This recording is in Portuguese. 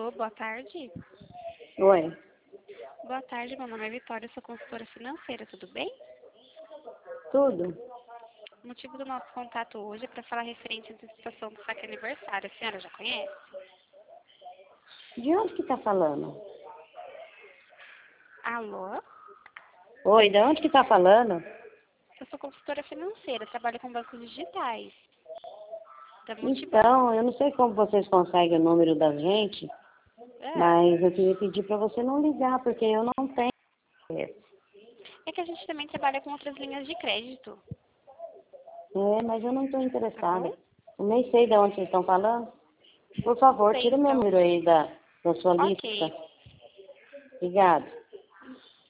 Alô, boa tarde. Oi, Boa tarde, meu nome é Vitória, sou consultora financeira, tudo bem? tudo? O motivo do nosso contato hoje é para falar referente à antecipação do saque aniversário. A senhora já conhece? De onde que tá falando? Alô? Oi, de onde que tá falando? Eu sou consultora financeira, trabalho com bancos digitais. Da Multibanco. Então, eu não sei como vocês conseguem o número da gente, mas eu queria pedir para você não ligar, porque eu não tenho esse. É que a gente também trabalha com outras linhas de crédito, Mas eu não estou tá bom? interessada. Eu nem sei de onde vocês estão falando. Por favor, Sei, tira meu então. número aí da sua lista. Ok. Obrigada.